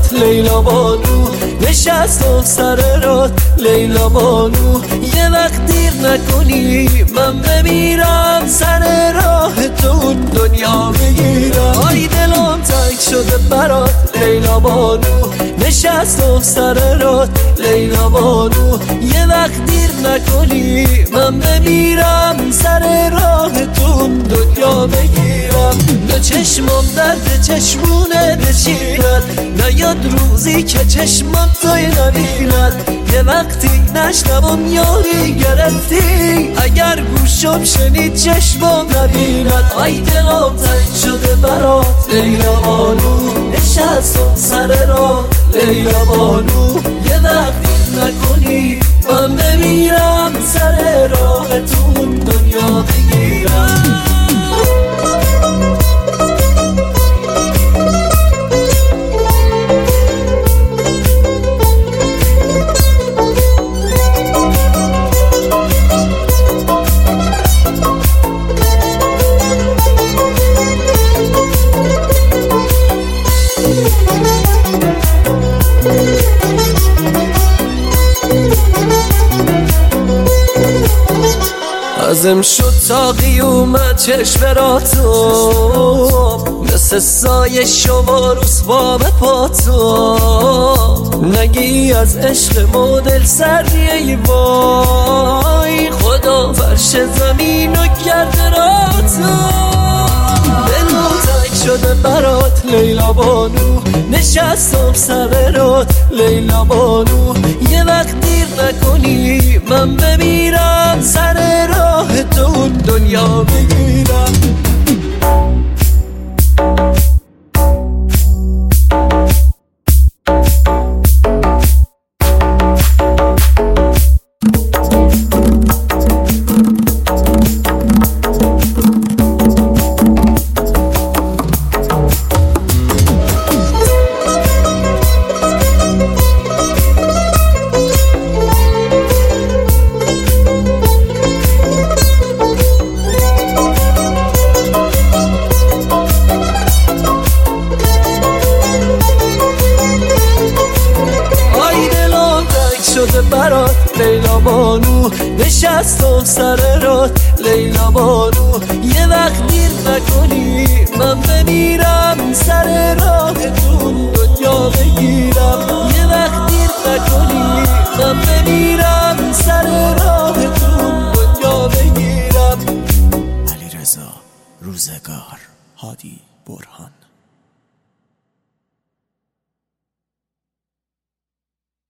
لیلا بانو نشستم سر رات لیلا بانو یه وقت دیر نکنی من بمیرم سر راه تو دنیا بگیرم آی دلم تنگ شده برات لیلا بانو نشستم سر رات لیلا بانو یه وقت دیر نکنی من بمیرم سر راه تو دنیا بگیرم به چشمم درد چشمونه بچیرد نیاد روزی که چشمم توی نبیند یه وقتی نشنوم یاری گرفتی اگر گوشم شنید چشمم نبیند آی دلم تنگ شده برات لیلا بانو نشستم سر راه لیلا بانو یه وقتی نکنی من بمیرم سر راه تو دنیا بگیرم ازم شد تا قیومت چشم را تو مثل سایه شما روسبا به پا تو نگی از عشق مدل سردی ای وای خدا فرش زمین و کرده را تو دلم تنگ شده برات لیلا بانو نشستم سر رات لیلا بانو یه وقت دیر نکنی من بمیرم سر راه تو دنیا بگیرم شده برات لیلا بانو نشستم سر رات لیلا بانو یه وقت دیر نکنی من بمیرم سر راه تو دنیا بگیرم یه وقت دیر نکنی من بمیرم سر راه تو دنیا بگیرم. علیرضا روزگار، هادی برهان.